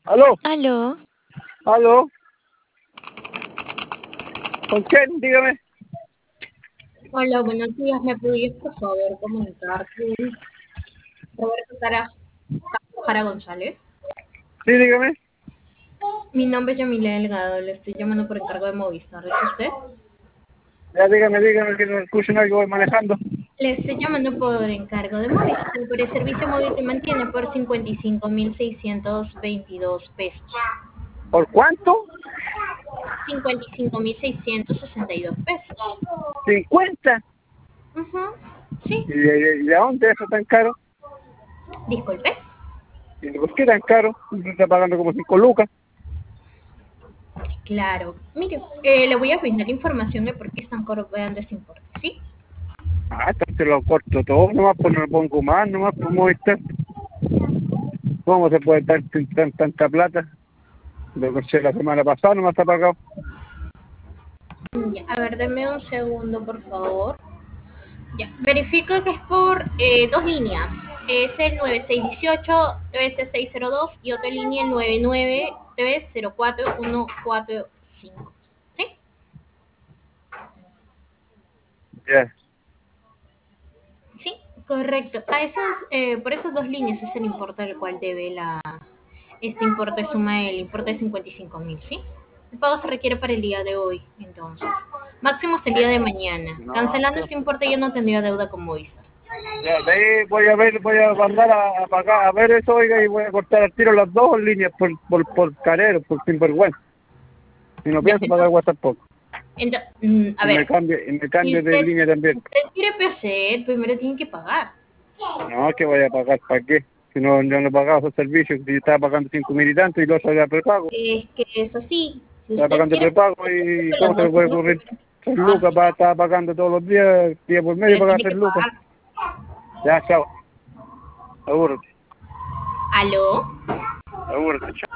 ¿Aló? Aló, ¿Aló? ¿Con quién? Dígame. Hola, buenos días. ¿Me podrías, por favor, comunicar con Roberto Jara González? Sí, dígame. Mi nombre es Yamile Delgado. Le estoy llamando por encargo de Movistar. ¿Es usted? Ya dígame, que no escuchen algo voy manejando. Le estoy llamando por encargo de Movistar, por el servicio móvil que mantiene por 55.622 pesos. ¿Por cuánto? 55.662 pesos. 50. Ujú. Sí, ¿Y de dónde eso tan caro? disculpe. ¿Y por qué tan caro? Usted está pagando como 5 lucas. Claro. Mire, le voy a brindar información de por qué están cobrando ese importe, ¿sí? Ah, entonces lo corto todo, nomás pues no lo pongo más, nomás por Movistar. ¿Cómo se puede dar tanta plata? Lo que la semana pasada nomás está pagado. Ya, a ver, deme un segundo, por favor. Ya, verifico que es por dos líneas. Es el 9618, 9602 y otra línea el 993044145. ¿Sí? Ya. Sí, correcto. Por esas dos líneas es el importe al cual debe este importe suma el importe de 55.000, ¿sí? El pago se requiere para el día de hoy, entonces. Máximo hasta el día de mañana. No, Cancelando este importe ya no tendría deuda con Movistar. ya, de ahí voy a mandar a pagar, a ver eso, oiga, y voy a cortar al tiro las dos líneas por carero, por sinvergüenza. Y no Ya, pienso pagar WhatsApp poco. a ver, Y me si cambio de usted, línea también. usted quiere hacer, primero tiene que pagar. No, que voy a pagar, ¿para qué? Si no, yo no he pagado esos servicios, si yo estaba pagando 5.000 y tanto y lo otro era prepago. Es que es así. Si Estaba usted pagando quiere prepago pagar, y ¿cómo las se me dos puede cosas, ocurrir? primero 3 lucas, pague, estaba pagando todos los días, día por medio, pero pagar tiene 3 que lucas. pagar. Ya, chao. Abúrrate, ¿Aló? abúrrate, chao.